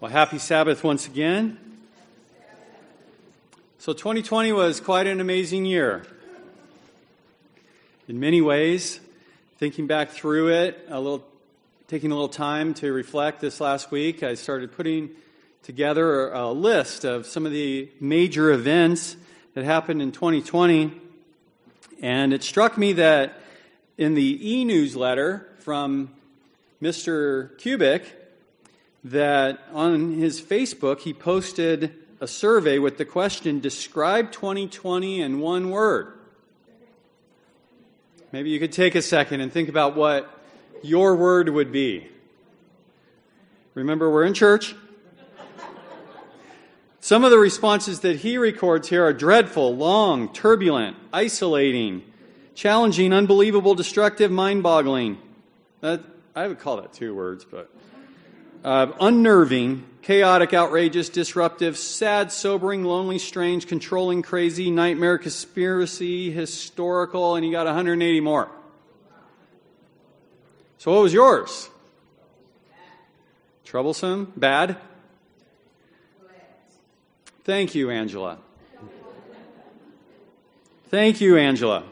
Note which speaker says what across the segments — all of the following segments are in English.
Speaker 1: Well, happy Sabbath once again. So 2020 was quite an amazing year. In many ways, thinking back through it, taking a little time to reflect this last week, I started putting together a list of some of the major events that happened in 2020. And it struck me that in the e-newsletter from Mr. Kubik, that on his Facebook he posted a survey with the question, describe 2020 in one word. Maybe you could take a second and think about what your word would be. Remember, we're in church. Some of the responses that he records here are dreadful, long, turbulent, isolating, challenging, unbelievable, destructive, mind-boggling. I would call that two words, but unnerving, chaotic, outrageous, disruptive, sad, sobering, lonely, strange, controlling, crazy, nightmare, conspiracy, historical, and you got 180 more. So what was yours? Troublesome? Bad? Thank you, Angela. Thank you, Angela.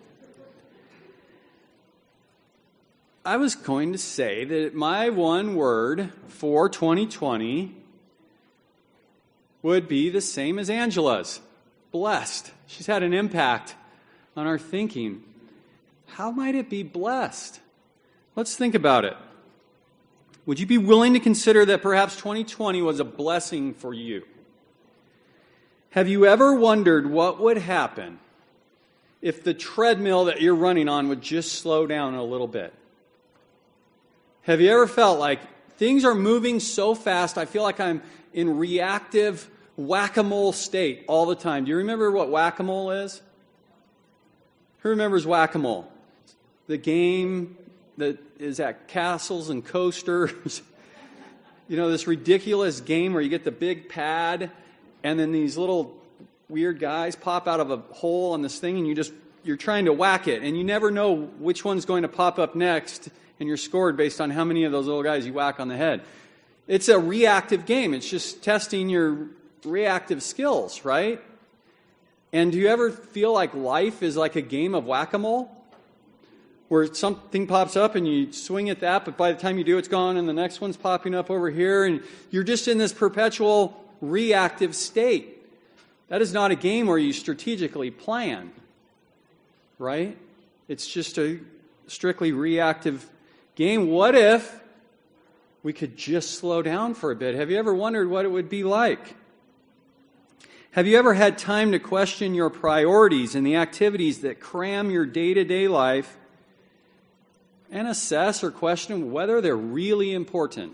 Speaker 1: I was going to say that my one word for 2020 would be the same as Angela's. Blessed. She's had an impact on our thinking. How might it be blessed? Let's think about it. Would you be willing to consider that perhaps 2020 was a blessing for you? Have you ever wondered what would happen if the treadmill that you're running on would just slow down a little bit? Have you ever felt like things are moving so fast, I feel like I'm in reactive whack-a-mole state all the time? Do you remember what whack-a-mole is? Who remembers whack-a-mole? The game that is at castles and coasters. You know, this ridiculous game where you get the big pad and then these little weird guys pop out of a hole on this thing and you're trying to whack it and you never know which one's going to pop up next. And you're scored based on how many of those little guys you whack on the head. It's a reactive game. It's just testing your reactive skills, right? And do you ever feel like life is like a game of whack-a-mole? Where something pops up and you swing at that, but by the time you do, it's gone, and the next one's popping up over here, and you're just in this perpetual reactive state. That is not a game where you strategically plan, right? It's just a strictly reactive game. What if we could just slow down for a bit? Have you ever wondered what it would be like? Have you ever had time to question your priorities and the activities that cram your day-to-day life and assess or question whether they're really important?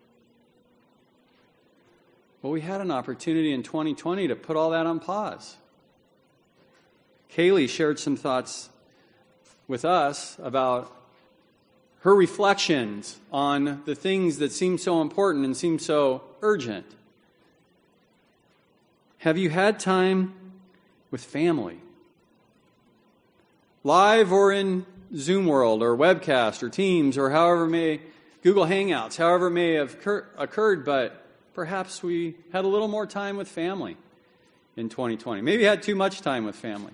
Speaker 1: Well, we had an opportunity in 2020 to put all that on pause. Kaylee shared some thoughts with us about her reflections on the things that seem so important and seem so urgent. Have you had time with family? Live or in Zoom world or webcast or Teams or Google Hangouts, however it may have occurred, but perhaps we had a little more time with family in 2020. Maybe had too much time with family.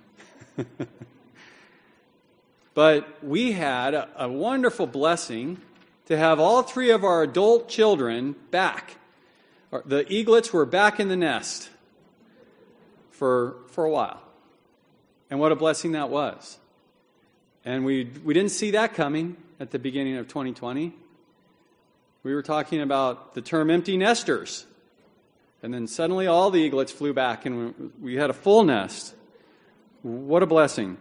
Speaker 1: But we had a wonderful blessing to have all three of our adult children back. The eaglets were back in the nest for a while. And what a blessing that was. And we didn't see that coming at the beginning of 2020. We were talking about the term empty nesters. And then suddenly all the eaglets flew back and we had a full nest. What a blessing.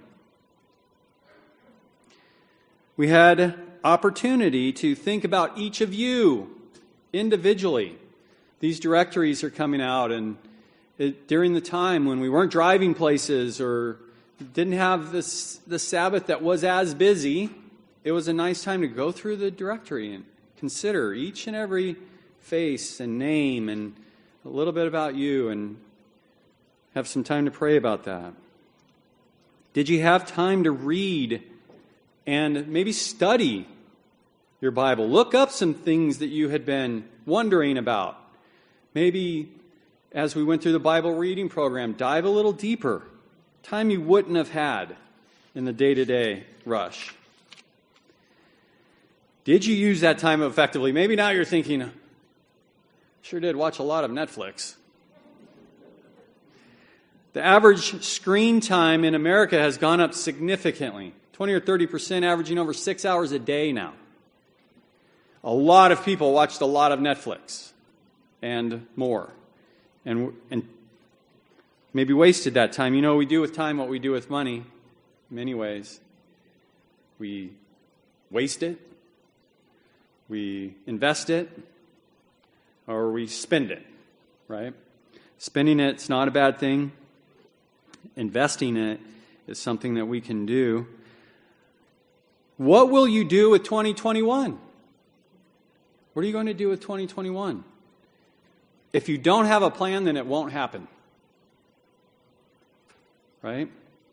Speaker 1: We had opportunity to think about each of you individually. These directories are coming out, and during the time when we weren't driving places or didn't have the Sabbath that was as busy, it was a nice time to go through the directory and consider each and every face and name and a little bit about you and have some time to pray about that. Did you have time to read and maybe study your Bible? Look up some things that you had been wondering about. Maybe as we went through the Bible reading program, dive a little deeper. Time you wouldn't have had in the day-to-day rush. Did you use that time effectively? Maybe now you're thinking, sure did watch a lot of Netflix. The average screen time in America has gone up significantly. 20 or 30%, averaging over 6 hours a day now. A lot of people watched a lot of Netflix and more. And maybe wasted that time. You know, we do with time what we do with money in many ways. We waste it, we invest it, or we spend it, right? Spending it's not a bad thing. Investing it is something that we can do. What will you do with 2021? What are you going to do with 2021? If you don't have a plan, then it won't happen. Right?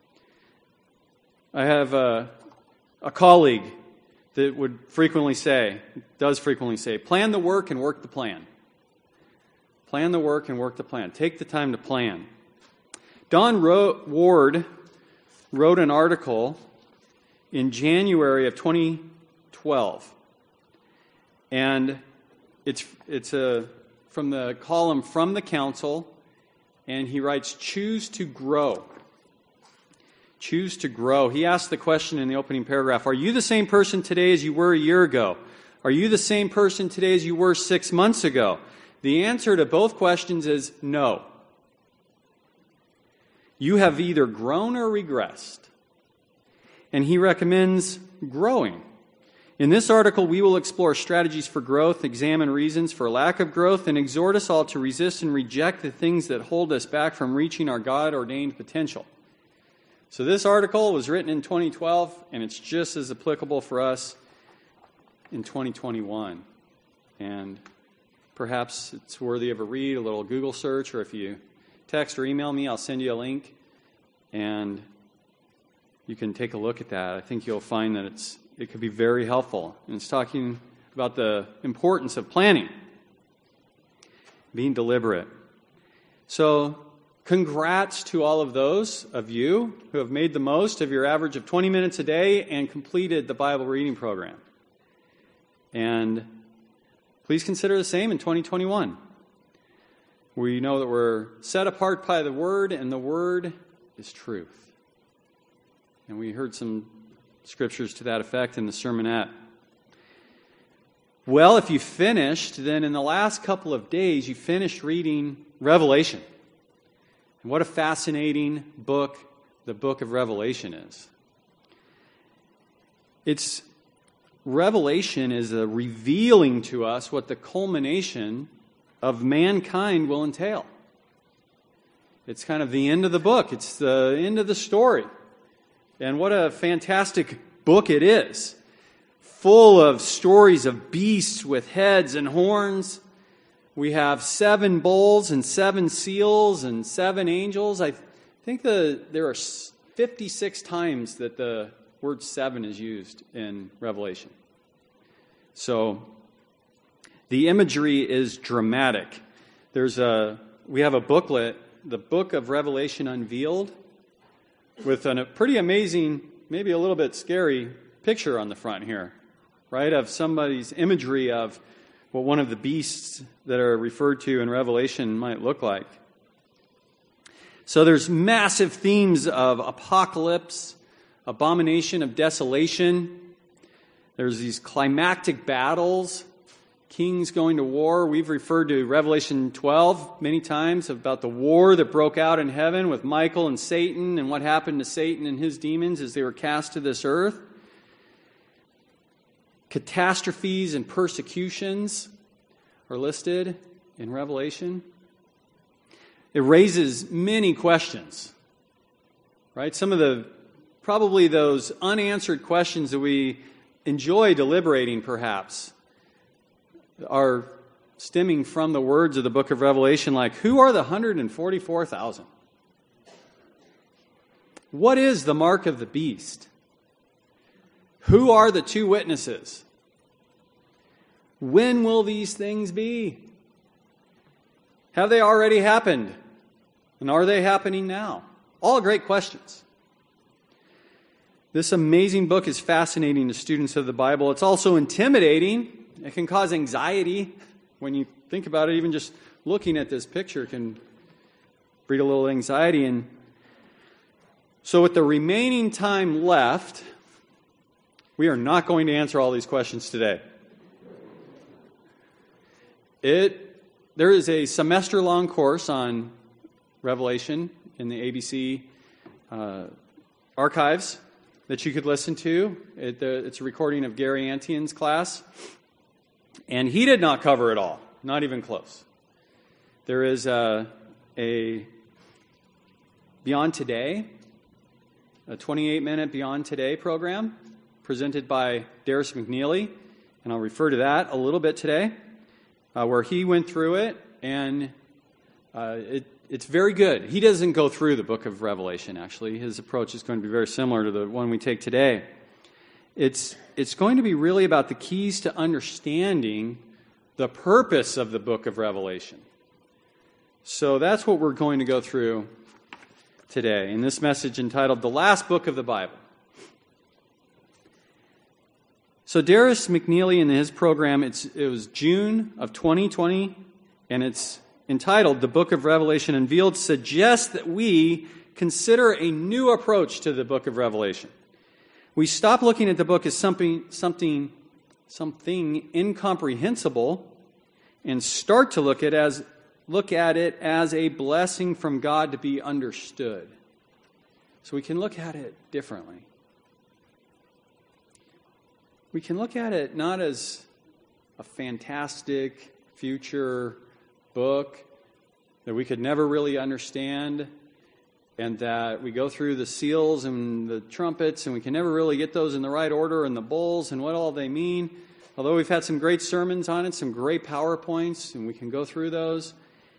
Speaker 1: I have a colleague that does frequently say, plan the work and work the plan. Plan the work and work the plan. Take the time to plan. Don Ward wrote an article in January of 2012. And it's from the column From the Council, and he writes, choose to grow. Choose to grow. He asked the question in the opening paragraph, are you the same person today as you were a year ago? Are you the same person today as you were 6 months ago? The answer to both questions is no. You have either grown or regressed. And he recommends growing. In this article, we will explore strategies for growth, examine reasons for lack of growth, and exhort us all to resist and reject the things that hold us back from reaching our God-ordained potential. So this article was written in 2012, and it's just as applicable for us in 2021. And perhaps it's worthy of a read, a little Google search, or if you text or email me, I'll send you a link, and you can take a look at that. I think you'll find that it could be very helpful. And it's talking about the importance of planning, being deliberate. So, congrats to all of those of you who have made the most of your average of 20 minutes a day and completed the Bible reading program. And please consider the same in 2021. We know that we're set apart by the Word, and the Word is truth. And we heard some scriptures to that effect in the sermonette. Well, if you finished, then in the last couple of days, you finished reading Revelation. And what a fascinating book the book of Revelation is. Revelation is a revealing to us what the culmination of mankind will entail. It's kind of the end of the book. It's the end of the story. And what a fantastic book it is. Full of stories of beasts with heads and horns. We have 7 bowls and 7 seals and 7 angels. I think there are 56 times that the word 7 is used in Revelation. So the imagery is dramatic. We have a booklet, the Book of Revelation Unveiled, with a pretty amazing, maybe a little bit scary picture on the front here, right, of somebody's imagery of what one of the beasts that are referred to in Revelation might look like. So there's massive themes of apocalypse, abomination of desolation. There's these climactic battles, kings going to war. We've referred to Revelation 12 many times about the war that broke out in heaven with Michael and Satan and what happened to Satan and his demons as they were cast to this earth. Catastrophes and persecutions are listed in Revelation. It raises many questions, right? Some of probably those unanswered questions that we enjoy deliberating perhaps are stemming from the words of the book of Revelation, like, who are the 144,000? What is the mark of the beast? Who are the 2 witnesses? When will these things be? Have they already happened? And are they happening now? All great questions. This amazing book is fascinating to students of the Bible. It's also intimidating. It can cause anxiety. When you think about it, even just looking at this picture can breed a little anxiety. And so with the remaining time left, we are not going to answer all these questions today. There is a semester-long course on Revelation in the ABC archives that you could listen to. It's a recording of Gary Antion's class. And he did not cover it all, not even close. There is a Beyond Today, a 28-minute Beyond Today program presented by Darius McNeely, and I'll refer to that a little bit today, where he went through it, and it's very good. He doesn't go through the book of Revelation, actually. His approach is going to be very similar to the one we take today. It's going to be really about the keys to understanding the purpose of the book of Revelation. So that's what we're going to go through today in this message entitled The Last Book of the Bible. So Darius McNeely in his program, it was June of 2020, and it's entitled The Book of Revelation Unveiled, suggests that we consider a new approach to the book of Revelation. We stop looking at the book as something incomprehensible and start to look at it as a blessing from God to be understood. So we can look at it differently. We can look at it not as a fantastic future book that we could never really understand, and that we go through the seals and the trumpets and we can never really get those in the right order, and the bowls and what all they mean. Although we've had some great sermons on it, some great PowerPoints, and we can go through those.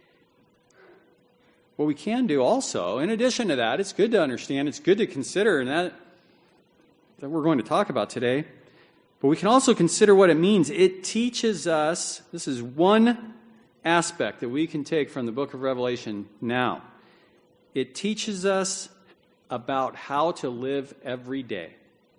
Speaker 1: What we can do also, in addition to that, it's good to understand, it's good to consider, and that we're going to talk about today. But we can also consider what it means. It teaches us, this is one aspect that we can take from the book of Revelation now. It teaches us about how to live every day.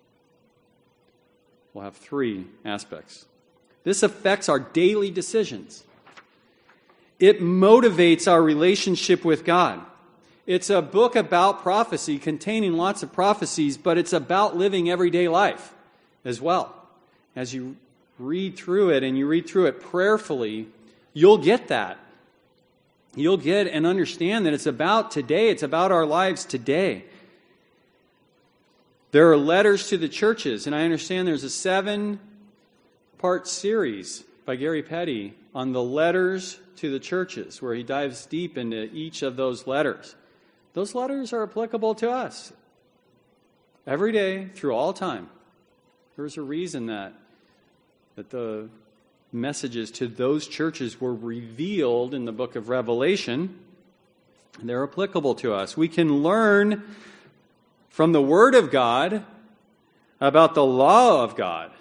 Speaker 1: We'll have three aspects. This affects our daily decisions. It motivates our relationship with God. It's a book about prophecy, containing lots of prophecies, but it's about living everyday life as well. As you read through it, and you read through it prayerfully, you'll get that. You'll get and understand that it's about today. It's about our lives today. There are letters to the churches, and I understand there's a 7-part series by Gary Petty on the letters to the churches, where he dives deep into each of those letters. Those letters are applicable to us every day through all time. There's a reason that the messages to those churches were revealed in the book of Revelation. They're applicable to us. We can learn from the Word of God about the law of God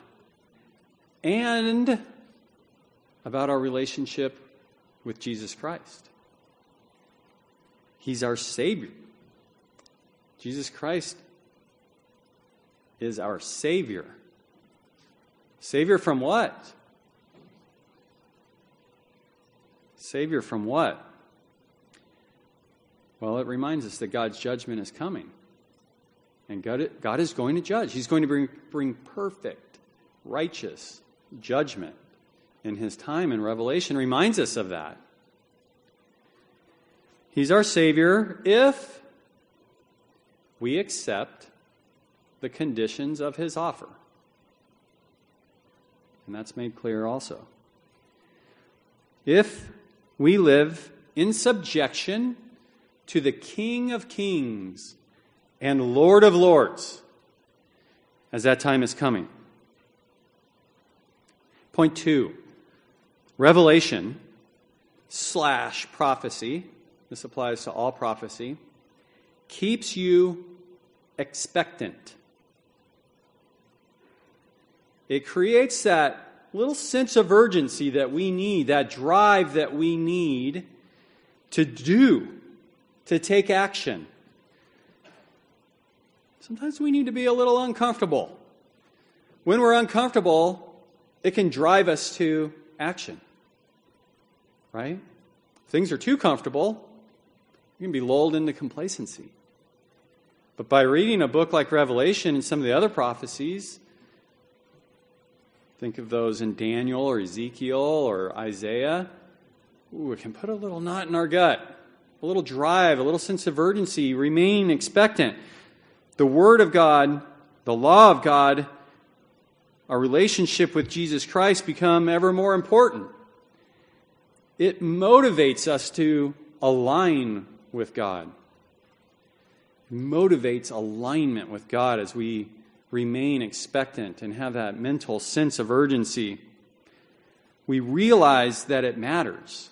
Speaker 1: and about our relationship with Jesus Christ. He's our Savior. Jesus Christ is our Savior. Savior from what? Savior from what? Well, it reminds us that God's judgment is coming. And God is going to judge. He's going to bring perfect, righteous judgment in His time, and Revelation reminds us of that. He's our Savior if we accept the conditions of His offer. And that's made clear also. If we live in subjection to the King of Kings and Lord of Lords, as that time is coming. Point 2, Revelation / prophecy, this applies to all prophecy, keeps you expectant. It creates that little sense of urgency that we need, that drive that we need to do, to take action. Sometimes we need to be a little uncomfortable. When we're uncomfortable, it can drive us to action. Right? If things are too comfortable, you can be lulled into complacency. But by reading a book like Revelation and some of the other prophecies, think of those in Daniel or Ezekiel or Isaiah, it can put a little knot in our gut, a little drive, a little sense of urgency, remain expectant. The Word of God, the law of God, our relationship with Jesus Christ become ever more important. It motivates us to align with God. It motivates alignment with God as we remain expectant and have that mental sense of urgency. We realize that it matters.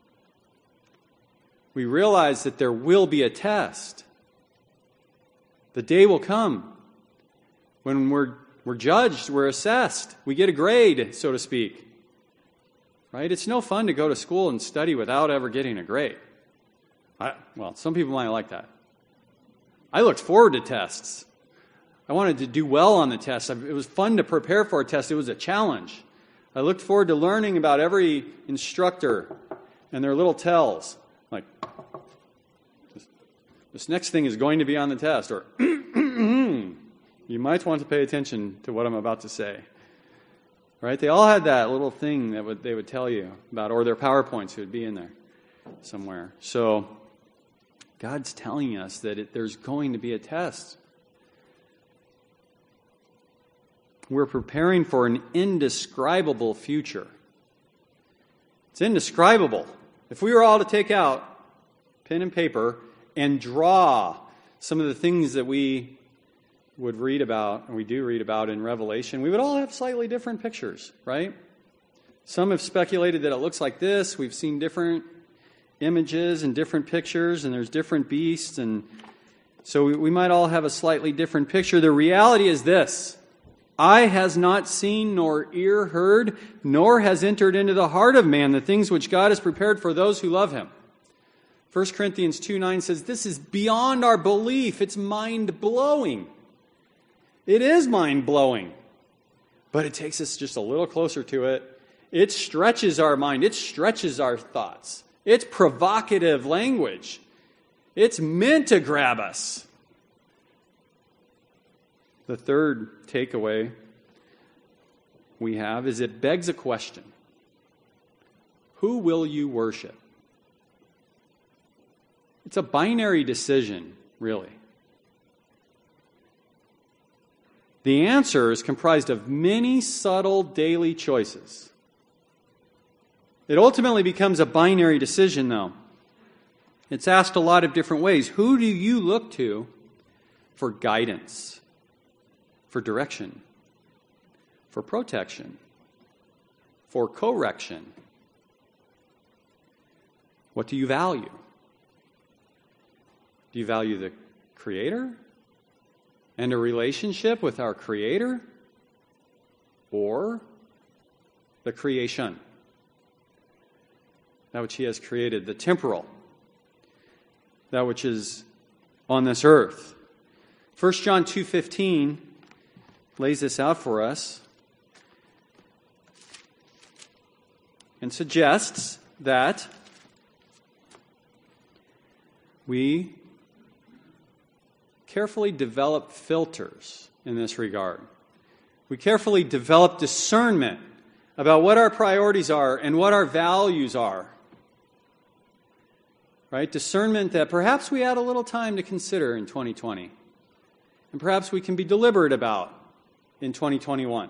Speaker 1: We realize that there will be a test. The day will come when we're judged, we're assessed, we get a grade, so to speak. Right? It's no fun to go to school and study without ever getting a grade. Well, some people might like that. I looked forward to tests. I wanted to do well on the test. It was fun to prepare for a test. It was a challenge. I looked forward to learning about every instructor and their little tells. Like, this next thing is going to be on the test. Or, you might want to pay attention to what I'm about to say. Right? They all had that little thing that they would tell you about, or their PowerPoints would be in there somewhere. So, God's telling us that there's going to be a test. We're preparing for an indescribable future. It's indescribable. If we were all to take out pen and paper and draw some of the things that we would read about, and we do read about in Revelation, we would all have slightly different pictures, right? Some have speculated that it looks like this. We've seen different images and different pictures, and there's different beasts, and so we might all have a slightly different picture. The reality is this: eye has not seen, nor ear heard, nor has entered into the heart of man the things which God has prepared for those who love Him. 1 Corinthians 2:9 says, this is beyond our belief. It's mind-blowing. It is mind-blowing. But it takes us just a little closer to it. It stretches our mind. It stretches our thoughts. It's provocative language. It's meant to grab us. The third takeaway we have is it begs a question. Who will you worship? It's a binary decision, really. The answer is comprised of many subtle daily choices. It ultimately becomes a binary decision, though. It's asked a lot of different ways. Who do you look to for guidance, for direction, for protection, for correction? What do you value? Do you value the Creator and a relationship with our Creator, or the creation, that which He has created, the temporal, that which is on this earth? 1 John 2:15 lays this out for us and suggests that we carefully develop filters in this regard. We carefully develop discernment about what our priorities are and what our values are. Right? Discernment that perhaps we had a little time to consider in 2020. And perhaps we can be deliberate about in 2021.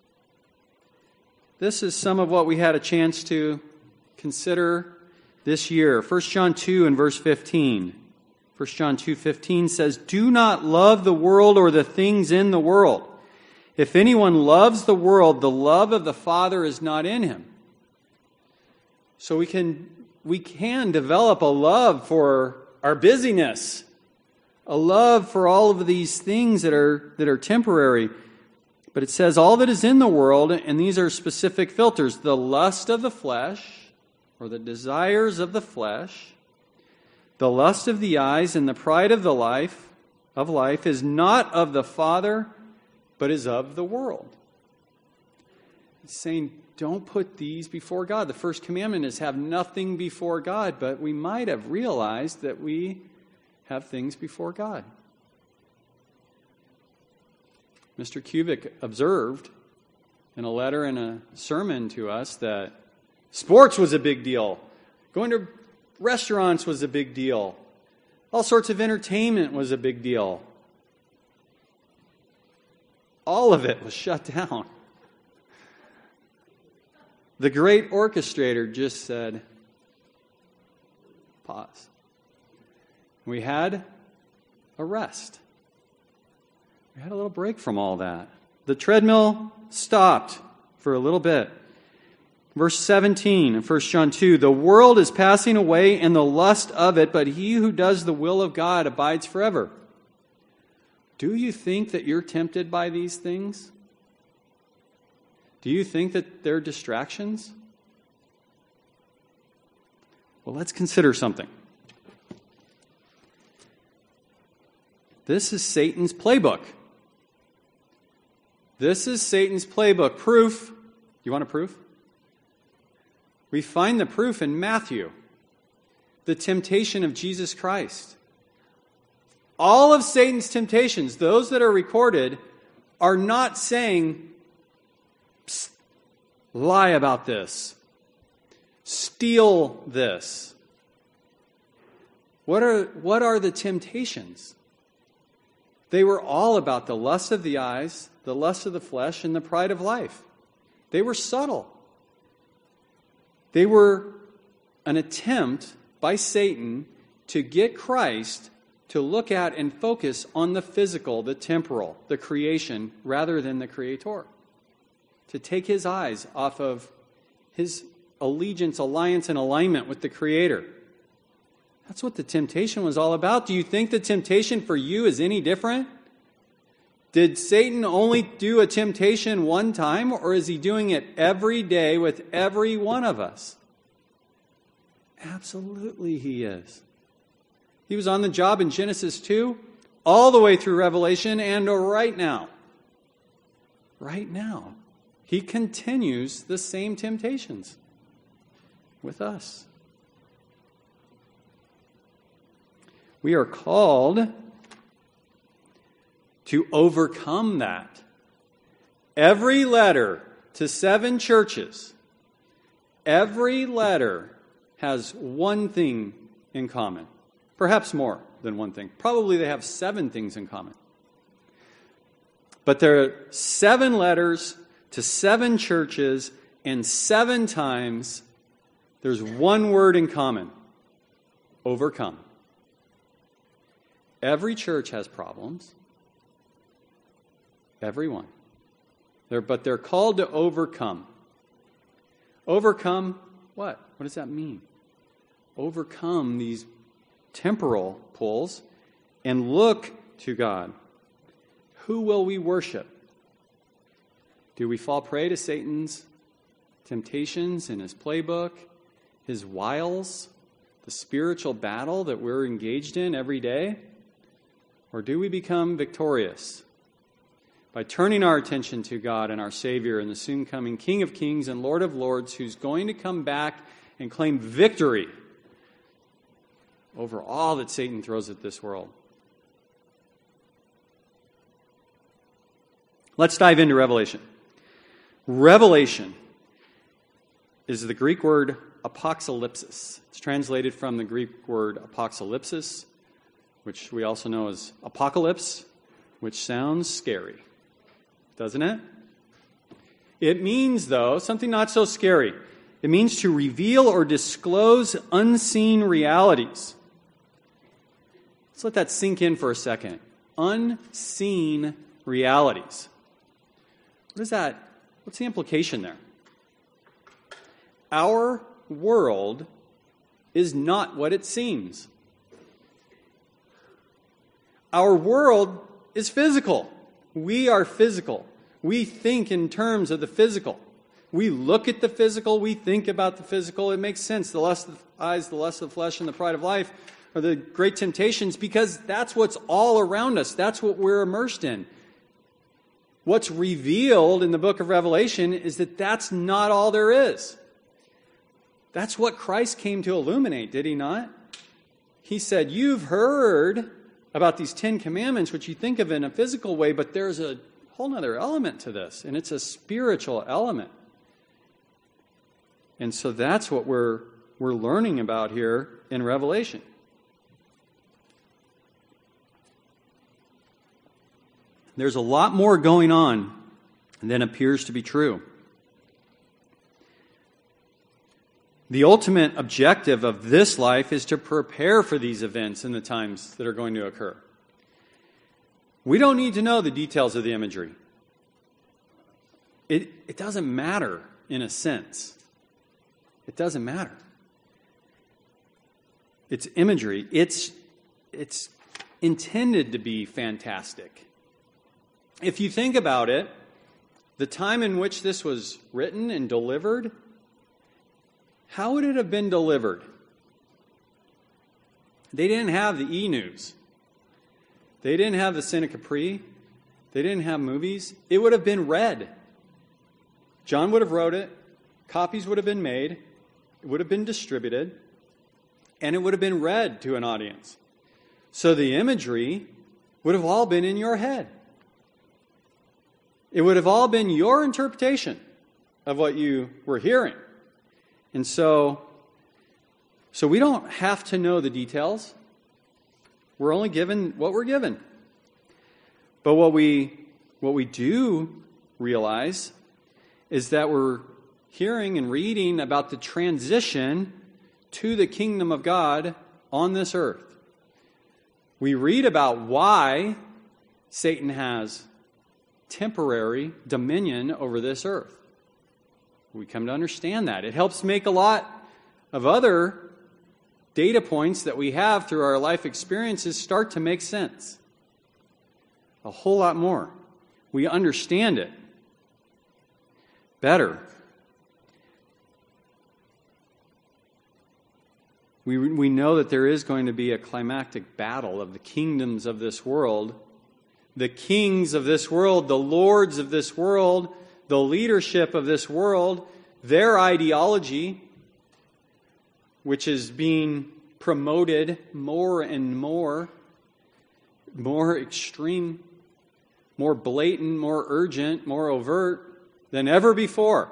Speaker 1: This is some of what we had a chance to consider this year. 1 John 2 and verse 15. 1 John 2:15 says, do not love the world or the things in the world. If anyone loves the world, the love of the Father is not in him. So we can develop a love for our busyness, a love for all of these things that are temporary. But it says all that is in the world, and these are specific filters: the lust of the flesh, or the desires of the flesh, The lust of the eyes and the pride of life is not of the Father, but is of the world. It's saying, don't put these before God. The first commandment is have nothing before God, but we might have realized that we have things before God. Mr. Kubik observed in a letter and a sermon to us that sports was a big deal. Going to restaurants was a big deal. All sorts of entertainment was a big deal. All of it was shut down. The great orchestrator just said, pause. We had a rest. We had a little break from all that. The treadmill stopped for a little bit. Verse 17 in 1 John 2, the world is passing away and the lust of it, but he who does the will of God abides forever. Do you think that you're tempted by these things? Do you think that they're distractions? Well, let's consider something. This is Satan's playbook. This is Satan's playbook. Proof. You want a proof? We find the proof in Matthew, the temptation of Jesus Christ. All of Satan's temptations, those that are recorded, are not saying, psst, lie about this, steal this. What are the temptations? They were all about the lust of the eyes, the lust of the flesh, and the pride of life. They were subtle. They were an attempt by Satan to get Christ to look at and focus on the physical, the temporal, the creation, rather than the Creator. To take his eyes off of his allegiance, alliance, and alignment with the Creator. That's what the temptation was all about. Do you think the temptation for you is any different? Did Satan only do a temptation one time, or is he doing it every day with every one of us? Absolutely he is. He was on the job in Genesis 2, all the way through Revelation, and right now. Right now. He continues the same temptations with us. We are called to overcome that. Every letter to 7 churches, every letter has one thing in common. Perhaps more than one thing. Probably they have 7 things in common. But there are 7 letters to 7 churches, and 7 times there's one word in common. Overcome. Every church has problems. Everyone. But they're called to overcome. Overcome what? What does that mean? Overcome these temporal pulls and look to God. Who will we worship? Do we fall prey to Satan's temptations and his playbook, his wiles, the spiritual battle that we're engaged in every day? Or do we become victorious by turning our attention to God and our Savior and the soon coming King of Kings and Lord of Lords, who's going to come back and claim victory over all that Satan throws at this world? Let's dive into Revelation. Revelation is the Greek word apocalypsis. It's translated from the Greek word apocalypsis, which we also know as apocalypse, which sounds scary, doesn't it? It means, though, something not so scary. It means to reveal or disclose unseen realities. Let's let that sink in for a second. Unseen realities. What is that? What's the implication there? Our world is not what it seems. Our world is physical. We are physical. We think in terms of the physical. We look at the physical, we think about the physical. It makes sense. The lust of the eyes, the lust of the flesh, and the pride of life are the great temptations because that's what's all around us. That's what we're immersed in. What's revealed in the book of Revelation is that that's not all there is. That's what Christ came to illuminate, did he not? He said, you've heard about these 10 commandments, which you think of in a physical way, but there's a whole other element to this, and it's a spiritual element. And so that's what we're learning about here in Revelation. There's a lot more going on than appears to be true. The ultimate objective of this life is to prepare for these events and the times that are going to occur. We don't need to know the details of the imagery. It doesn't matter in a sense. It doesn't matter. It's imagery. It's intended to be fantastic. If you think about it, the time in which this was written and delivered, how would it have been delivered? They didn't have the e-news. They didn't have the Cinema Capri. They didn't have movies. It would have been read. John would have wrote it. Copies would have been made. It would have been distributed. And it would have been read to an audience. So the imagery would have all been in your head. It would have all been your interpretation of what you were hearing. And so we don't have to know the details. We're only given what we're given. But what we do realize is that we're hearing and reading about the transition to the kingdom of God on this earth. We read about why Satan has temporary dominion over this earth. We come to understand that. It helps make a lot of other data points that we have through our life experiences start to make sense. A whole lot more. We understand it better. We know that there is going to be a climactic battle of the kingdoms of this world, the kings of this world, the lords of this world, the leadership of this world, their ideology, which is being promoted more and more extreme, more blatant, more urgent, more overt than ever before.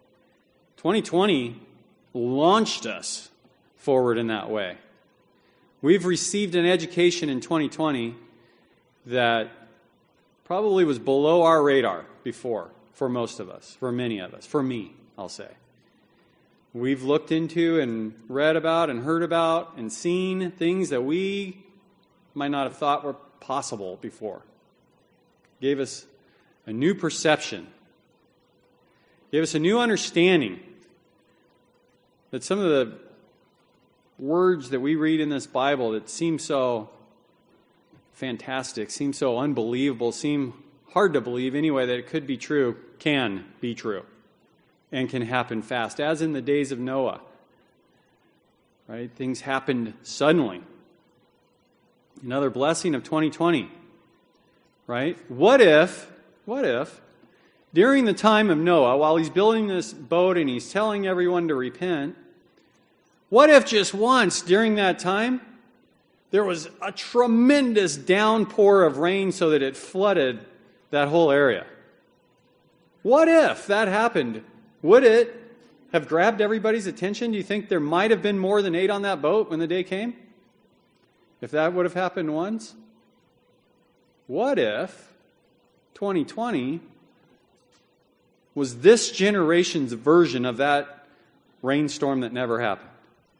Speaker 1: 2020 launched us forward in that way. We've received an education in 2020 that probably was below our radar before for most of us, for many of us, for me, I'll say. We've looked into and read about and heard about and seen things that we might not have thought were possible before. Gave us a new perception. Gave us a new understanding that some of the words that we read in this Bible that seem so fantastic, seem so unbelievable, seem hard to believe anyway that it could be true, can be true and can happen fast, as in the days of Noah. Right? Things happened suddenly. Another blessing of 2020. Right? What if during the time of Noah, while he's building this boat and he's telling everyone to repent, what if just once during that time there was a tremendous downpour of rain so that it flooded that whole area? What if that happened? Would it have grabbed everybody's attention? Do you think there might have been more than 8 on that boat when the day came? If that would have happened once? What if 2020 was this generation's version of that rainstorm that never happened?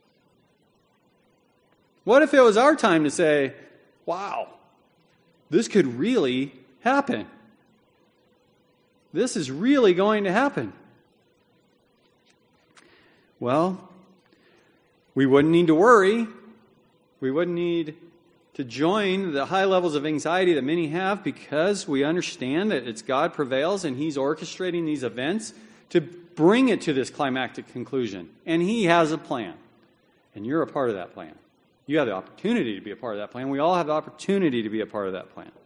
Speaker 1: What if it was our time to say, wow, this could really happen? This is really going to happen. Well, we wouldn't need to worry. We wouldn't need to join the high levels of anxiety that many have because we understand that it's God prevails and He's orchestrating these events to bring it to this climactic conclusion. And he has a plan. And you're a part of that plan. You have the opportunity to be a part of that plan. We all have the opportunity to be a part of that plan.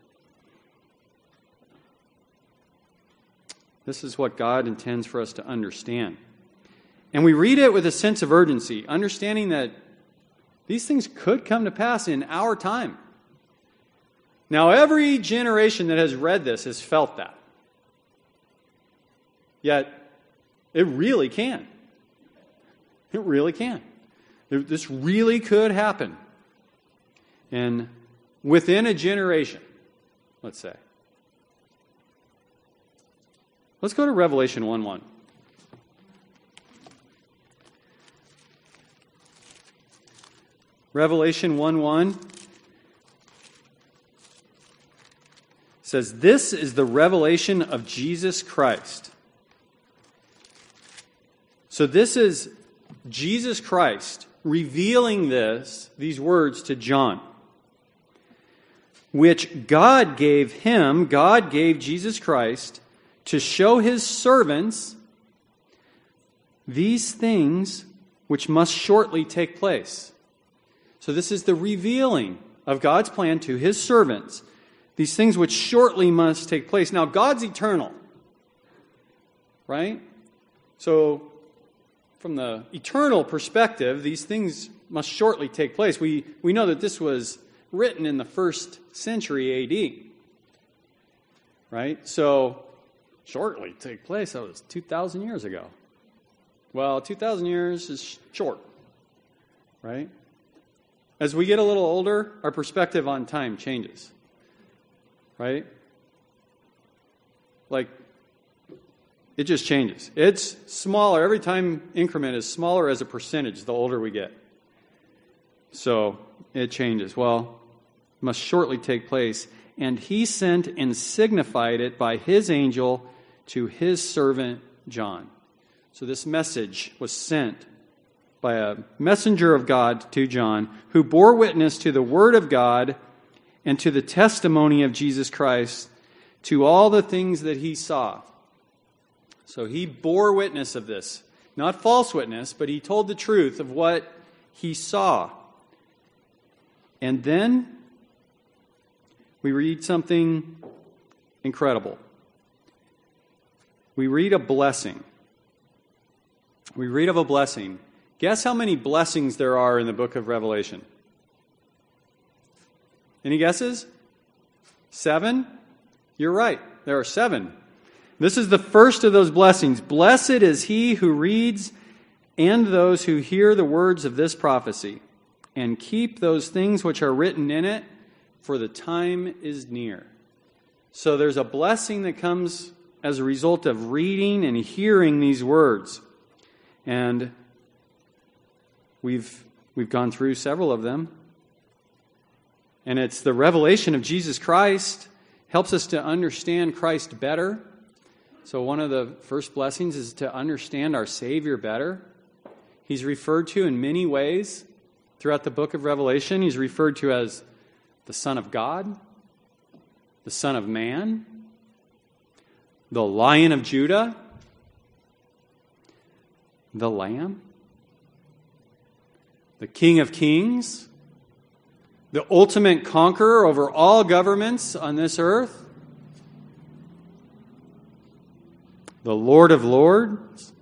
Speaker 1: This is what God intends for us to understand. And we read it with a sense of urgency, understanding that these things could come to pass in our time. Now, every generation that has read this has felt that. Yet, it really can. It really can. This really could happen. And within a generation, let's say. Let's go to Revelation 1:1. Revelation 1:1 says, "This is the revelation of Jesus Christ." So this is Jesus Christ revealing these words to John, which God gave him, God gave Jesus Christ, to show his servants these things which must shortly take place. So this is the revealing of God's plan to his servants, these things which shortly must take place. Now, God's eternal, right? So, from the eternal perspective, these things must shortly take place. We know that this was written in the 1st century A.D., right? So, shortly take place, that was 2,000 years ago. Well, 2,000 years is short, right? As we get a little older, our perspective on time changes, right? Like, it just changes. It's smaller. Every time increment is smaller as a percentage the older we get. So, it changes. Well, it must shortly take place. And he sent and signified it by his angel to his servant John. So this message was sent by a messenger of God to John, who bore witness to the word of God and to the testimony of Jesus Christ, to all the things that he saw. So he bore witness of this. Not false witness, but he told the truth of what he saw. And then we read something incredible. We read a blessing. We read of a blessing. Guess how many blessings there are in the book of Revelation? Any guesses? 7? You're right. There are 7. This is the first of those blessings. Blessed is he who reads and those who hear the words of this prophecy and keep those things which are written in it, for the time is near. So there's a blessing that comes as a result of reading and hearing these words. And we've gone through several of them. And it's the revelation of Jesus Christ helps us to understand Christ better. So one of the first blessings is to understand our Savior better. He's referred to in many ways throughout the book of Revelation. He's referred to as the Son of God, the Son of Man, the Lion of Judah, the Lamb, the King of Kings, the ultimate conqueror over all governments on this earth, the Lord of Lords,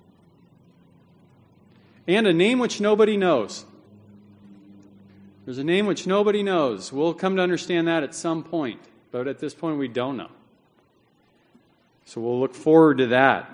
Speaker 1: and a name which nobody knows. There's a name which nobody knows. We'll come to understand that at some point, but at this point we don't know. So we'll look forward to that.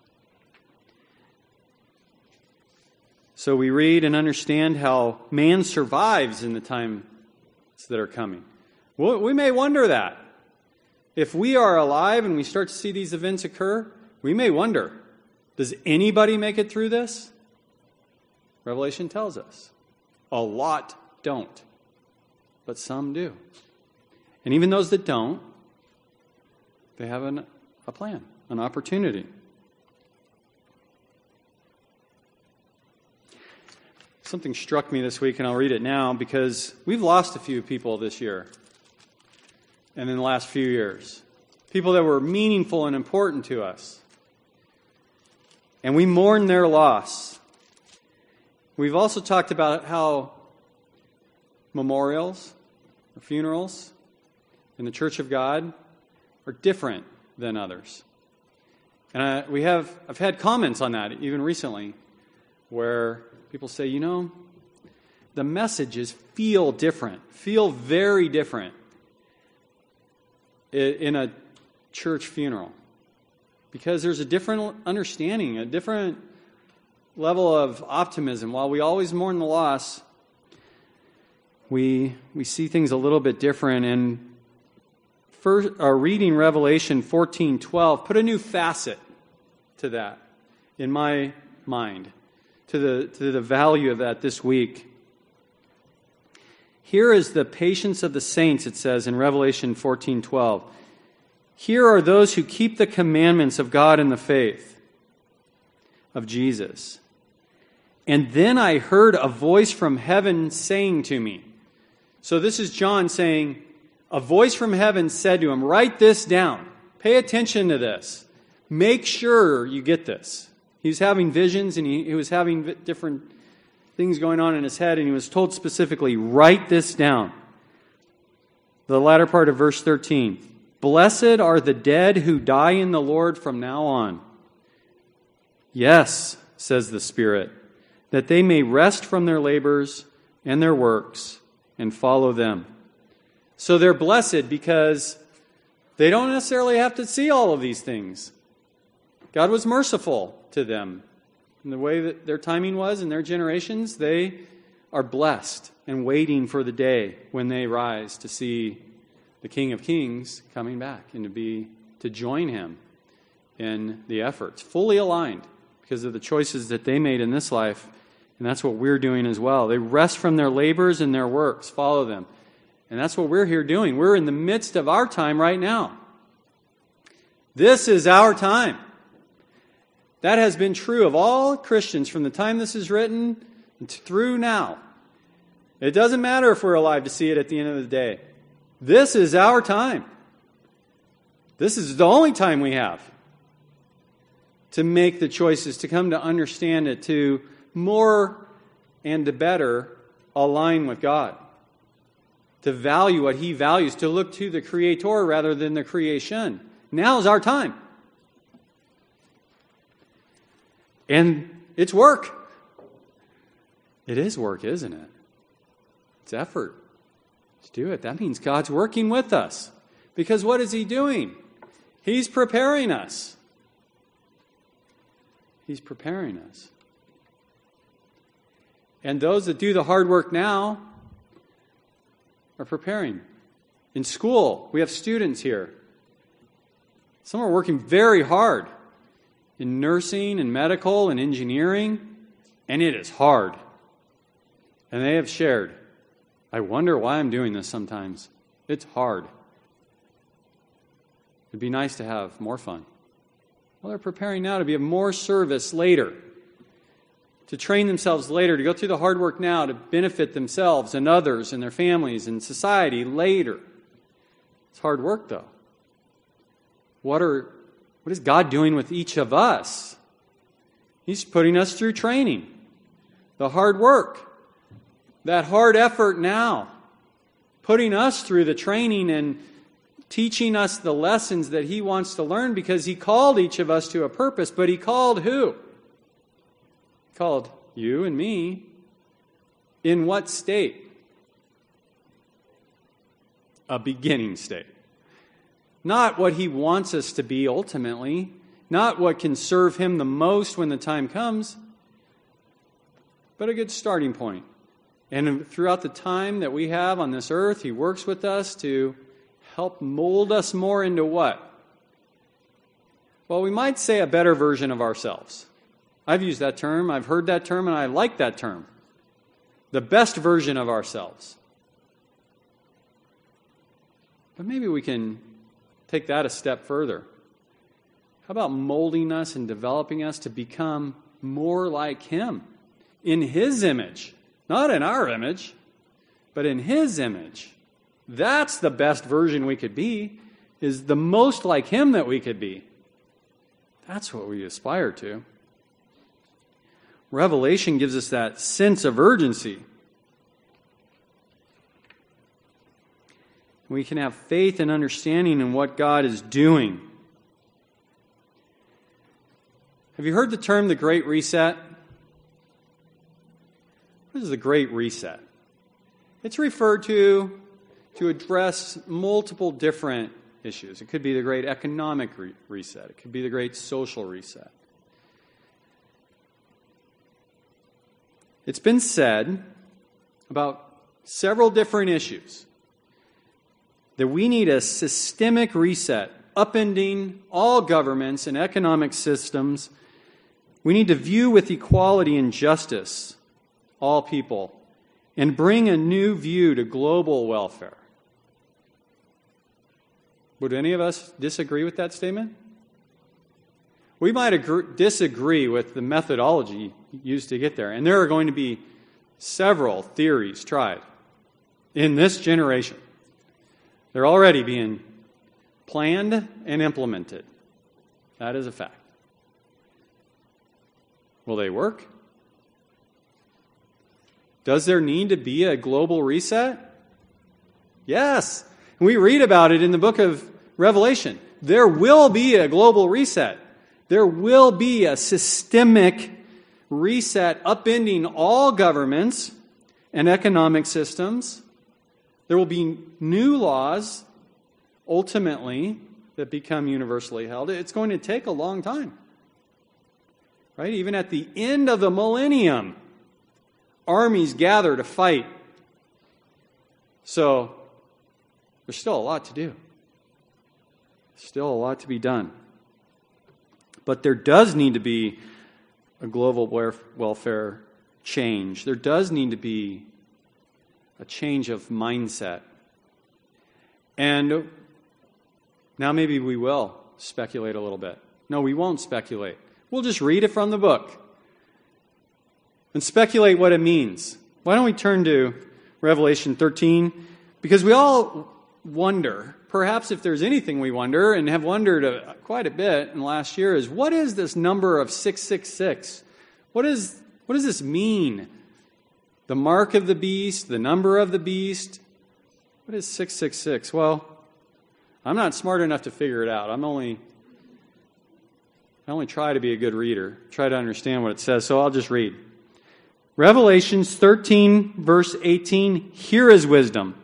Speaker 1: So we read and understand how man survives in the times that are coming. Well, we may wonder that. If we are alive and we start to see these events occur, we may wonder, does anybody make it through this? Revelation tells us. A lot don't, but some do. And even those that don't, they have a plan, an opportunity. Something struck me this week, and I'll read it now, because we've lost a few people this year and in the last few years. People that were meaningful and important to us. and we mourn their loss. We've also talked about how memorials or funerals in the Church of God are different than others. And I've had comments on that even recently where people say, the messages feel different, feel very different in a church funeral. Because there's a different understanding, a different level of optimism. While we always mourn the loss, we see things a little bit different. And reading Revelation 14:12 put a new facet to that in my mind, to the value of that this week. Here is the patience of the saints, it says in Revelation 14:12. Here are those who keep the commandments of God in the faith of Jesus. And then I heard a voice from heaven saying to me. So this is John saying, a voice from heaven said to him, write this down. Pay attention to this. Make sure you get this. He was having visions and he was having different things going on in his head, and he was told specifically, write this down. The latter part of verse 13. Blessed are the dead who die in the Lord from now on. Yes, says the Spirit, that they may rest from their labors and their works and follow them. So they're blessed because they don't necessarily have to see all of these things. God was merciful to them. In the way that their timing was in their generations, they are blessed and waiting for the day when they rise to see the King of Kings coming back and to join him in the efforts, fully aligned because of the choices that they made in this life. And that's what we're doing as well. They rest from their labors and their works. Follow them. And that's what we're here doing. We're in the midst of our time right now. This is our time. That has been true of all Christians from the time this is written through now. It doesn't matter if we're alive to see it at the end of the day. This is our time. This is the only time we have to make the choices, to come to understand it, to more and to better align with God, to value what He values, to look to the Creator rather than the creation. Now is our time. And it's work. It is work, isn't it? It's effort to do it. That means God's working with us. Because what is He doing? He's preparing us. He's preparing us. And those that do the hard work now are preparing. In school, we have students here. Some are working very hard in nursing and medical and engineering, and it is hard. And they have shared, I wonder why I'm doing this sometimes. It's hard. It'd be nice to have more fun. Well, they're preparing now to be of more service later, to train themselves later, to go through the hard work now, to benefit themselves and others and their families and society later. It's hard work, though. What is God doing with each of us? He's putting us through training, the hard work, that hard effort now, putting us through the training and teaching us the lessons that He wants to learn, because He called each of us to a purpose. But He called who? He called you and me. In what state? A beginning state. Not what He wants us to be ultimately, not what can serve Him the most when the time comes, but a good starting point. And throughout the time that we have on this earth, He works with us to help mold us more into what? Well, we might say a better version of ourselves. I've used that term, I've heard that term, and I like that term. The best version of ourselves. But maybe we can take that a step further. How about molding us and developing us to become more like Him? In His image. Not in our image, but in His image. That's the best version we could be, is the most like Him that we could be. That's what we aspire to. Revelation gives us that sense of urgency. We can have faith and understanding in what God is doing. Have you heard the term the Great Reset? What is the Great Reset? It's referred to address multiple different issues. It could be the Great Economic Reset. It could be the Great Social Reset. It's been said about several different issues that we need a systemic reset, upending all governments and economic systems. We need to view with equality and justice all people and bring a new view to global welfare. Would any of us disagree with that statement? We might disagree with the methodology used to get there. And there are going to be several theories tried in this generation. They're already being planned and implemented. That is a fact. Will they work? Does there need to be a global reset? Yes. We read about it in the book of Revelation. There will be a global reset. There will be a systemic reset, upending all governments and economic systems. There will be new laws, ultimately, that become universally held. It's going to take a long time. Right? Even at the end of the millennium, armies gather to fight. So, there's still a lot to do. Still a lot to be done. But there does need to be a global welfare change. There does need to be a change of mindset. And now maybe we will speculate a little bit. No, we won't speculate. We'll just read it from the book and speculate what it means. Why don't we turn to Revelation 13? Because we all wonder, perhaps if there's anything we wonder, and have wondered quite a bit in the last year, is what is this number of 666? What does this mean? The mark of the beast, the number of the beast. What is 666? Well, I'm not smart enough to figure it out. I only try to be a good reader, try to understand what it says, so I'll just read. Revelations 13, verse 18, here is wisdom.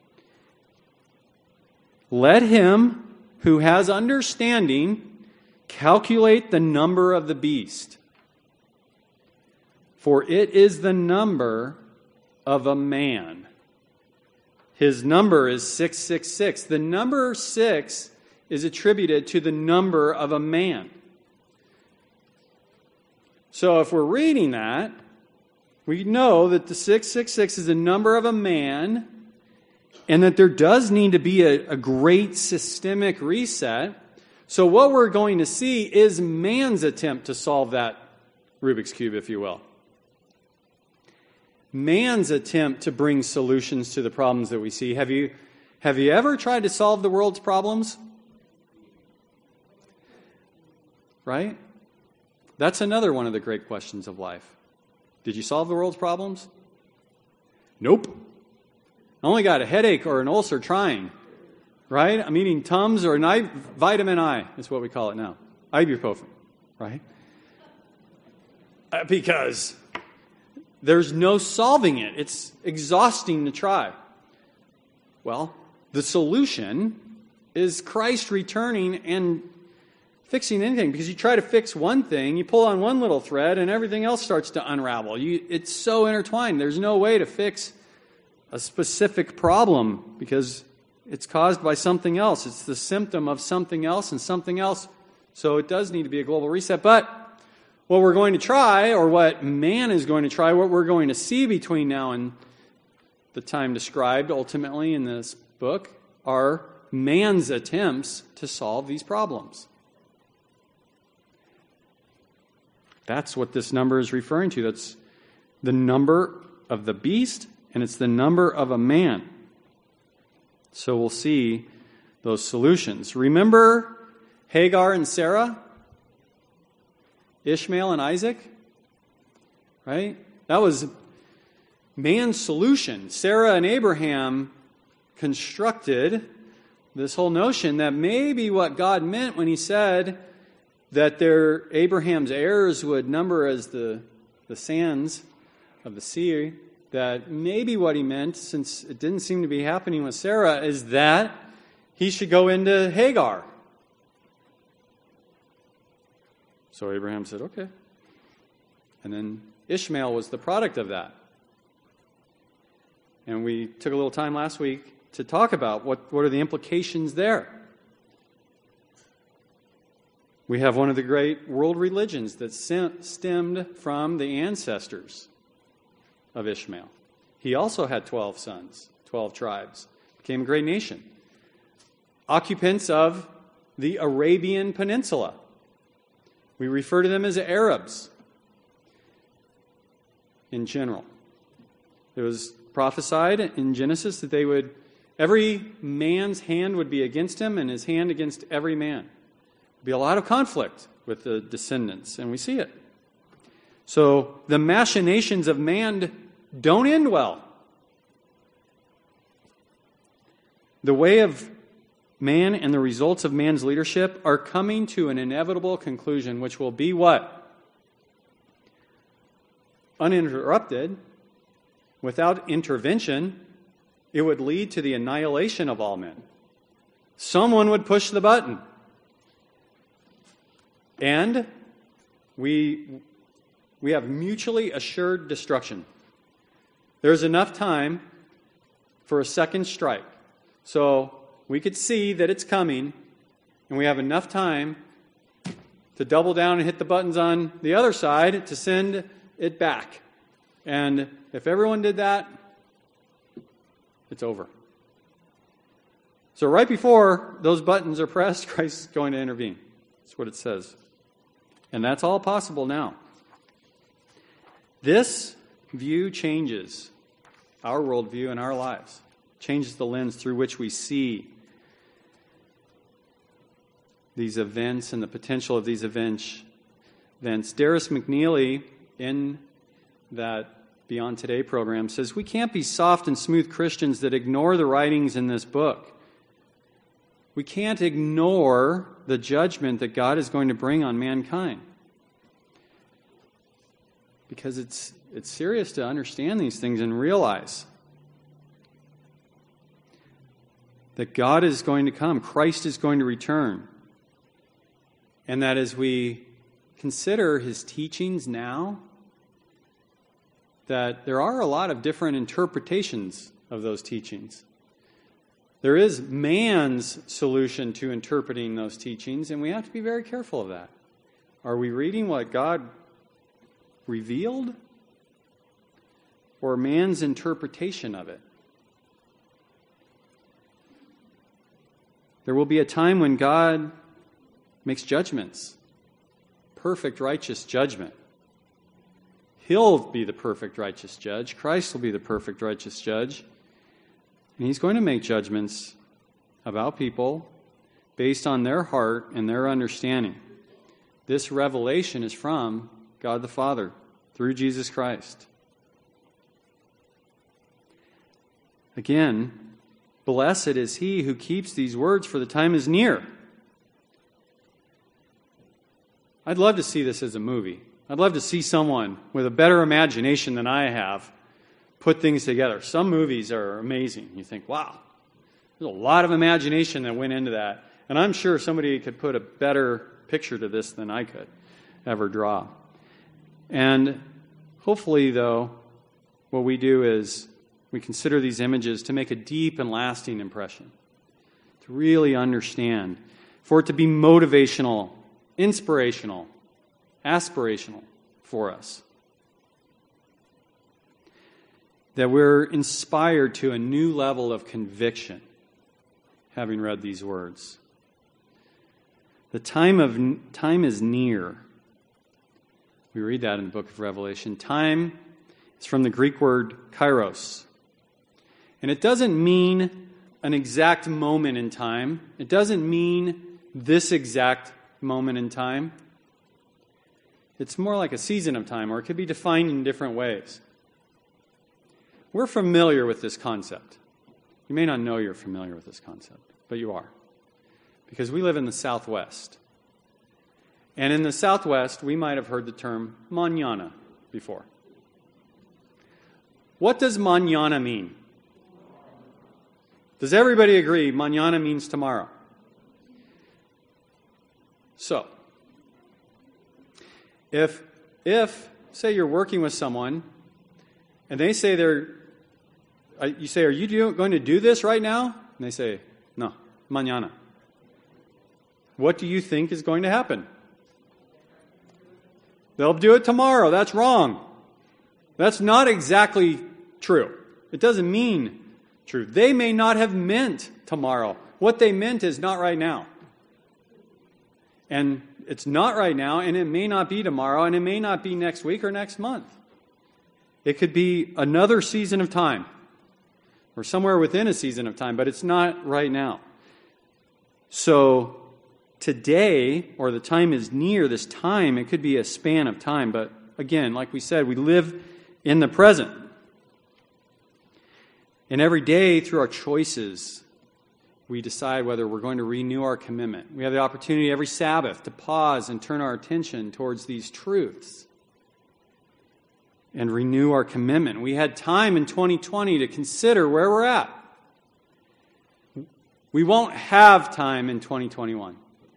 Speaker 1: Let him who has understanding calculate the number of the beast, for it is the number of a man. His number is 666. The number 6 is attributed to the number of a man. So if we're reading that, we know that the 666 is the number of a man, and that there does need to be a great systemic reset. So what we're going to see is man's attempt to solve that Rubik's Cube, if you will. Man's attempt to bring solutions to the problems that we see. Have you ever tried to solve the world's problems? Right? That's another one of the great questions of life. Did you solve the world's problems? Nope. I only got a headache or an ulcer trying. Right? I'm eating Tums or vitamin I is what we call it now. Ibuprofen. Right? Because there's no solving it. It's exhausting to try. Well, the solution is Christ returning and fixing anything. Because you try to fix one thing, you pull on one little thread, and everything else starts to unravel. It's so intertwined. There's no way to fix a specific problem because it's caused by something else. It's the symptom of something else and something else. So it does need to be a global reset. But what we're going to try, or what man is going to try, what we're going to see between now and the time described ultimately in this book, are man's attempts to solve these problems. That's what this number is referring to. That's the number of the beast, and it's the number of a man. So we'll see those solutions. Remember Hagar and Sarah? Ishmael and Isaac? right? That was man's solution. Sarah and Abraham constructed this whole notion that maybe what God meant when he said that Abraham's heirs would number as the sands of the sea, that maybe what he meant, since it didn't seem to be happening with Sarah, is that he should go into Hagar. So Abraham said, okay. And then Ishmael was the product of that. And we took a little time last week to talk about what are the implications there. We have one of the great world religions that stemmed from the ancestors of Ishmael. He also had 12 sons, 12 tribes, became a great nation. Occupants of the Arabian Peninsula. We refer to them as Arabs in general. It was prophesied in Genesis that every man's hand would be against him and his hand against every man. There'd be a lot of conflict with the descendants, and we see it. So the machinations of man don't end well. The way of man and the results of man's leadership are coming to an inevitable conclusion, which will be what? Uninterrupted, without intervention, it would lead to the annihilation of all men. Someone would push the button. And we have mutually assured destruction. There's enough time for a second strike. So we could see that it's coming, and we have enough time to double down and hit the buttons on the other side to send it back. And if everyone did that, it's over. So right before those buttons are pressed, Christ is going to intervene. That's what it says. And that's all possible now. This view changes our worldview and our lives. Changes the lens through which we see these events and the potential of these events. Darris McNeely, in that Beyond Today program, says, we can't be soft and smooth Christians that ignore the writings in this book. We can't ignore the judgment that God is going to bring on mankind. Because it's serious to understand these things and realize that God is going to come, Christ is going to return. And that as we consider his teachings now, that there are a lot of different interpretations of those teachings. There is man's solution to interpreting those teachings, and we have to be very careful of that. Are we reading what God revealed, or man's interpretation of it? There will be a time when God makes judgments, perfect righteous judgment. He'll be the perfect righteous judge. Christ will be the perfect righteous judge. And he's going to make judgments about people based on their heart and their understanding. This revelation is from God the Father through Jesus Christ. Again, blessed is he who keeps these words, for the time is near. I'd love to see this as a movie. I'd love to see someone with a better imagination than I have put things together. Some movies are amazing. You think, wow, there's a lot of imagination that went into that. And I'm sure somebody could put a better picture to this than I could ever draw. And hopefully, though, what we do is we consider these images to make a deep and lasting impression, to really understand, for it to be motivational, inspirational, aspirational for us. That we're inspired to a new level of conviction, having read these words. The time is near. We read that in the book of Revelation. Time is from the Greek word kairos. And it doesn't mean an exact moment in time. It doesn't mean this exact moment in time. It's more like a season of time, or it could be defined in different ways. We're familiar with this concept. You may not know you're familiar with this concept, but you are. Because we live in the Southwest. And in the Southwest, we might have heard the term mañana before. What does mañana mean? Does everybody agree mañana means tomorrow? So, if say you're working with someone and they say you say, are you going to do this right now? And they say, no, mañana. What do you think is going to happen? They'll do it tomorrow. That's wrong. That's not exactly true. It doesn't mean true. They may not have meant tomorrow. What they meant is not right now. And it's not right now, and it may not be tomorrow, and it may not be next week or next month. It could be another season of time, or somewhere within a season of time, but it's not right now. So today, or the time is near, this time, it could be a span of time, but again, like we said, we live in the present. And every day, through our choices, we decide whether we're going to renew our commitment. We have the opportunity every Sabbath to pause and turn our attention towards these truths and renew our commitment. We had time in 2020 to consider where we're at. We won't have time in 2021.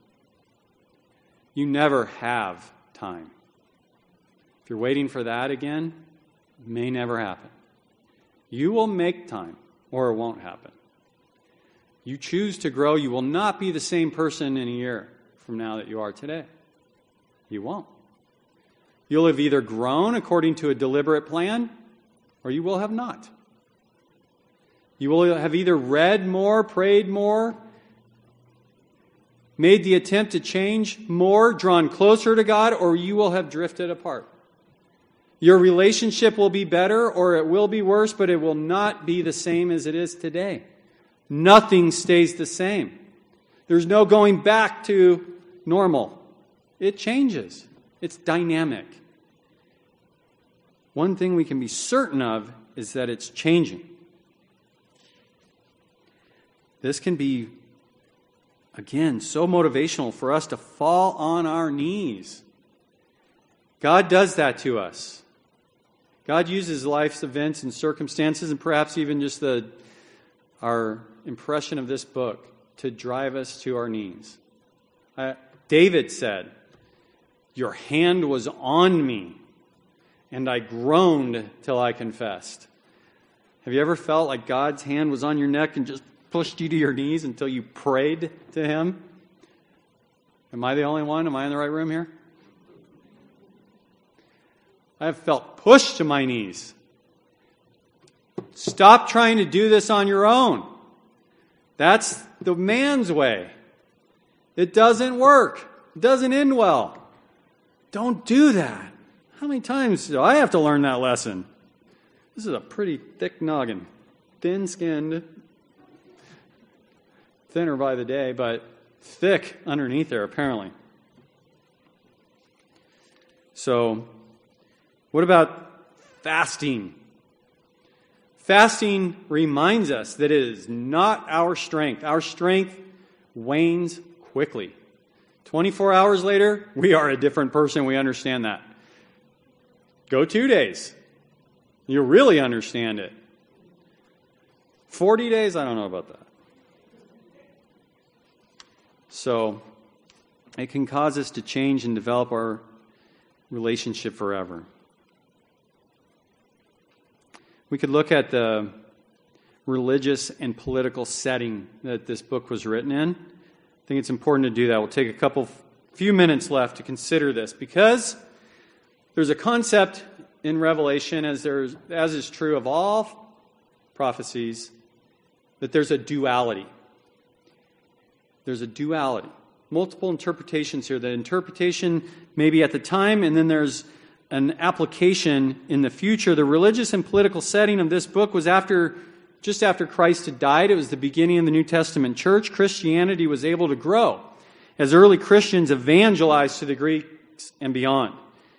Speaker 1: You never have time. If you're waiting for that again, it may never happen. You will make time, or it won't happen. You choose to grow, you will not be the same person in a year from now that you are today. You won't. You'll have either grown according to a deliberate plan, or you will have not. You will have either read more, prayed more, made the attempt to change more, drawn closer to God, or you will have drifted apart. Your relationship will be better, or it will be worse, but it will not be the same as it is today. Nothing stays the same. There's no going back to normal. It changes. It's dynamic. One thing we can be certain of is that it's changing. This can be, again, so motivational for us to fall on our knees. God does that to us. God uses life's events and circumstances, and perhaps even just our impression of this book, to drive us to our knees. David said, "Your hand was on me, and I groaned till I confessed." Have you ever felt like God's hand was on your neck and just pushed you to your knees until you prayed to Him? Am I the only one? Am I in the right room here? I have felt pushed to my knees. Stop trying to do this on your own. That's the man's way. It doesn't work. It doesn't end well. Don't do that. How many times do I have to learn that lesson? This is a pretty thick noggin. Thin-skinned. Thinner by the day, but thick underneath there, apparently. So, what about fasting? Fasting reminds us that it is not our strength. Our strength wanes quickly. 24 hours later, we are a different person. We understand that. Go 2 days. You'll really understand it. 40 days, I don't know about that. So, it can cause us to change and develop our relationship forever. We could look at the religious and political setting that this book was written in. I think it's important to do that. We'll take a few minutes left to consider this, because there's a concept in Revelation, as is true of all prophecies, that there's a duality. There's a duality. Multiple interpretations here. The interpretation maybe at the time, and then there's an application in the future. The religious and political setting of this book was just after Christ had died. It was the beginning of the New Testament church. Christianity was able to grow as early Christians evangelized to the Greeks and beyond.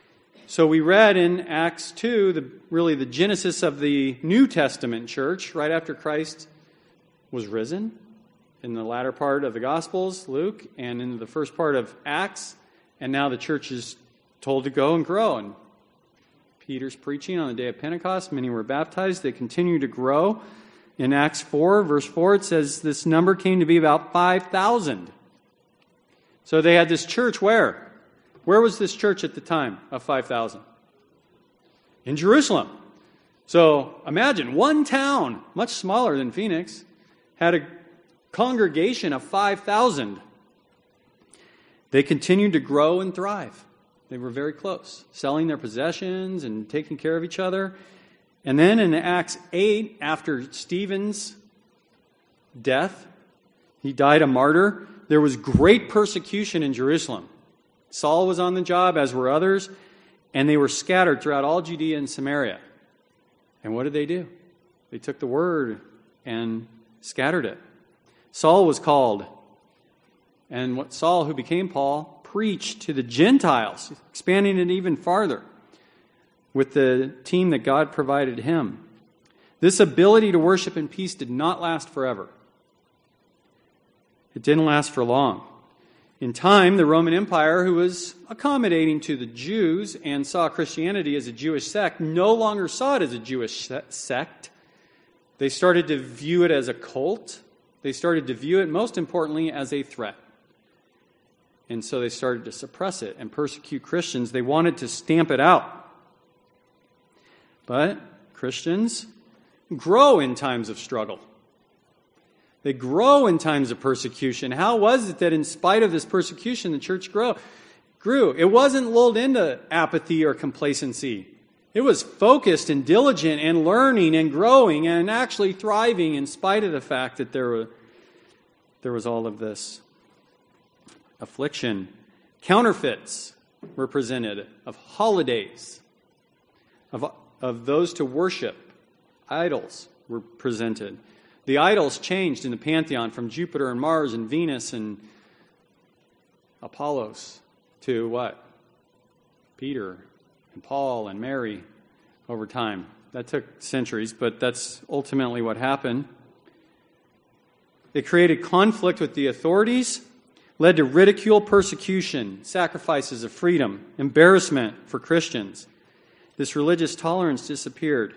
Speaker 1: So we read in Acts 2, really the genesis of the New Testament church, right after Christ was risen, in the latter part of the Gospels, Luke, and in the first part of Acts. And now the church is told to go and grow. And Peter's preaching on the day of Pentecost. Many were baptized. They continue to grow. In Acts 4, verse 4, it says this number came to be about 5,000. So they had this church where? Where was this church at the time of 5,000? In Jerusalem. So imagine one town, much smaller than Phoenix, had a congregation of 5,000. They continued to grow and thrive. They were very close, selling their possessions and taking care of each other. And then in Acts 8, after Stephen's death, he died a martyr, there was great persecution in Jerusalem. Saul was on the job, as were others, and they were scattered throughout all Judea and Samaria. And what did they do? They took the word and scattered it. Saul was called, and what Saul, who became Paul, preached to the Gentiles, expanding it even farther with the team that God provided him. This ability to worship in peace did not last forever. It didn't last for long. In time, the Roman Empire, who was accommodating to the Jews and saw Christianity as a Jewish sect, no longer saw it as a Jewish sect. They started to view it as a cult. They started to view it, most importantly, as a threat. And so they started to suppress it and persecute Christians. They wanted to stamp it out. But Christians grow in times of struggle. They grow in times of persecution. How was it that in spite of this persecution, the church grew? It wasn't lulled into apathy or complacency. It was focused and diligent and learning and growing and actually thriving in spite of the fact that there was all of this affliction. Counterfeits were presented of holidays, of those to worship. Idols were presented. The idols changed in the pantheon from Jupiter and Mars and Venus and Apollos to what? Peter and Paul and Mary over time. That took centuries, but that's ultimately what happened. It created conflict with the authorities, led to ridicule, persecution, sacrifices of freedom, embarrassment for Christians. This religious tolerance disappeared.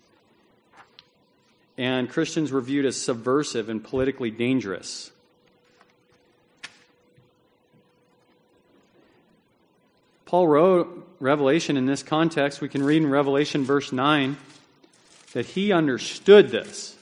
Speaker 1: And Christians were viewed as subversive and politically dangerous. Paul wrote Revelation in this context. We can read in Revelation verse 9 that he understood this.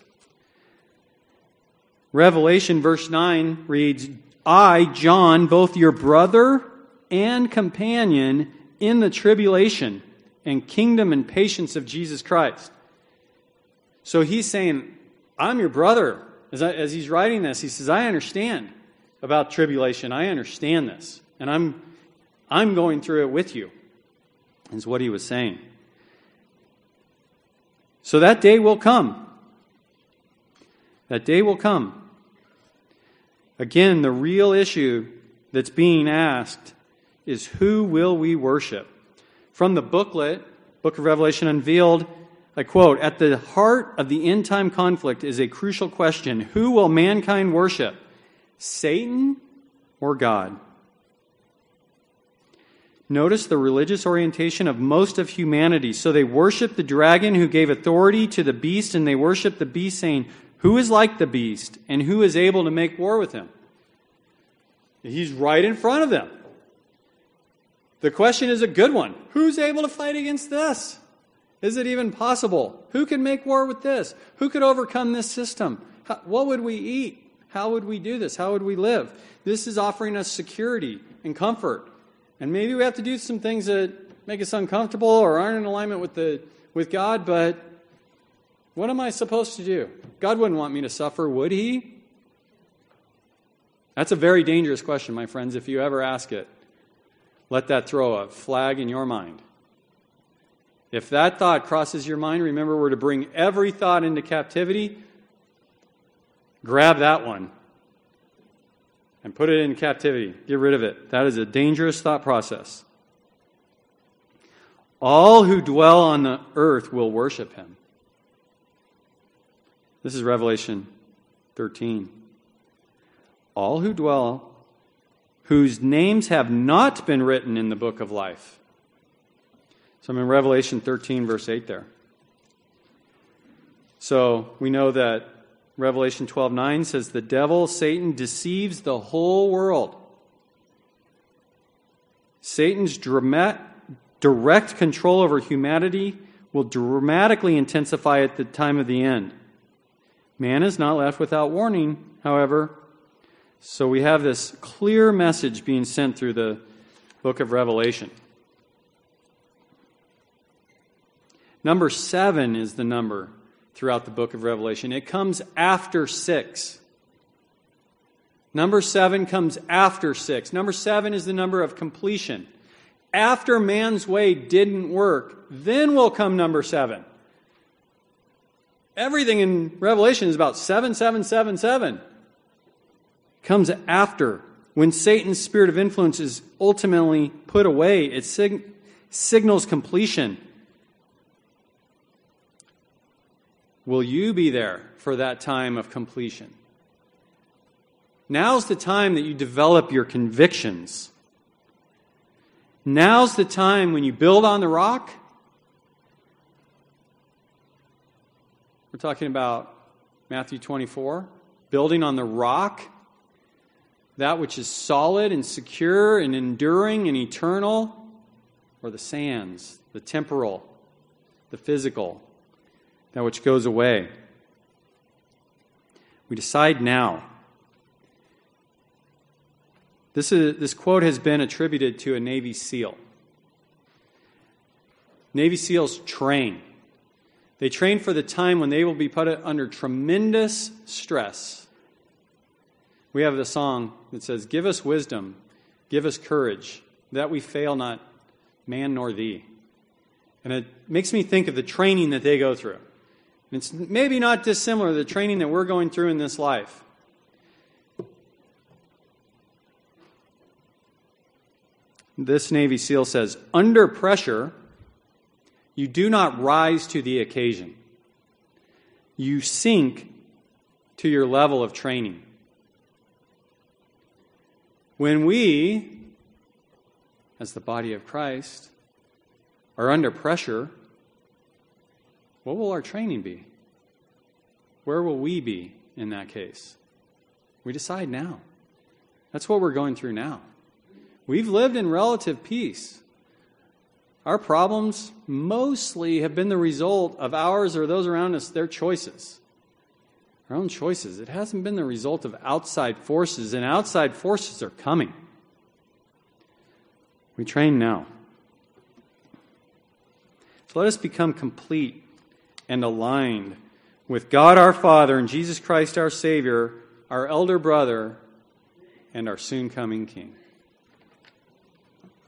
Speaker 1: Revelation verse 9 reads, I, John, both your brother and companion in the tribulation and kingdom and patience of Jesus Christ. So he's saying, I'm your brother. As he's writing this, he says, I understand about tribulation. I understand this. And I'm going through it with you, is what he was saying. So that day will come. That day will come. Again, the real issue that's being asked is, who will we worship? From the booklet, Book of Revelation Unveiled, I quote, at the heart of the end-time conflict is a crucial question. Who will mankind worship? Satan or God? Notice the religious orientation of most of humanity. So they worship the dragon who gave authority to the beast, and they worship the beast, saying, who is like the beast, and who is able to make war with him? He's right in front of them. The question is a good one. Who's able to fight against this? Is it even possible? Who can make war with this? Who could overcome this system? What would we eat? How would we do this? How would we live? This is offering us security and comfort. And maybe we have to do some things that make us uncomfortable or aren't in alignment with God, but what am I supposed to do? God wouldn't want me to suffer, would he? That's a very dangerous question, my friends. If you ever ask it, let that throw a flag in your mind. If that thought crosses your mind, remember we're to bring every thought into captivity. Grab that one and put it in captivity. Get rid of it. That is a dangerous thought process. All who dwell on the earth will worship him. This is Revelation 13. All who dwell, whose names have not been written in the book of life. So I'm in Revelation 13, verse 8 there. So we know that Revelation 12:9 says, the devil, Satan, deceives the whole world. Satan's direct control over humanity will dramatically intensify at the time of the end. Man is not left without warning, however. So we have this clear message being sent through the book of Revelation. Number 7 is the number throughout the book of Revelation. It comes after 6. Number 7 comes after 6. Number 7 is the number of completion. After man's way didn't work, then will come number 7. Everything in Revelation is about 7, 7, 7, 7. Comes after. When Satan's spirit of influence is ultimately put away, it signals completion. Will you be there for that time of completion? Now's the time that you develop your convictions. Now's the time when you build on the rock. We're talking about Matthew 24, building on the rock, that which is solid and secure and enduring and eternal, or the sands, the temporal, the physical, that which goes away. We decide now. This quote has been attributed to a Navy SEAL. Navy SEALs train. They train for the time when they will be put under tremendous stress. We have the song that says, give us wisdom, give us courage, that we fail not man nor thee. And it makes me think of the training that they go through. It's maybe not dissimilar to the training that we're going through in this life. This Navy SEAL says, under pressure, you do not rise to the occasion. You sink to your level of training. When we, as the body of Christ, are under pressure, what will our training be? Where will we be in that case? We decide now. That's what we're going through now. We've lived in relative peace. Our problems mostly have been the result of ours or those around us, their choices. Our own choices. It hasn't been the result of outside forces, and outside forces are coming. We train now. So let us become complete and aligned with God our Father and Jesus Christ our Savior, our elder brother, and our soon coming King.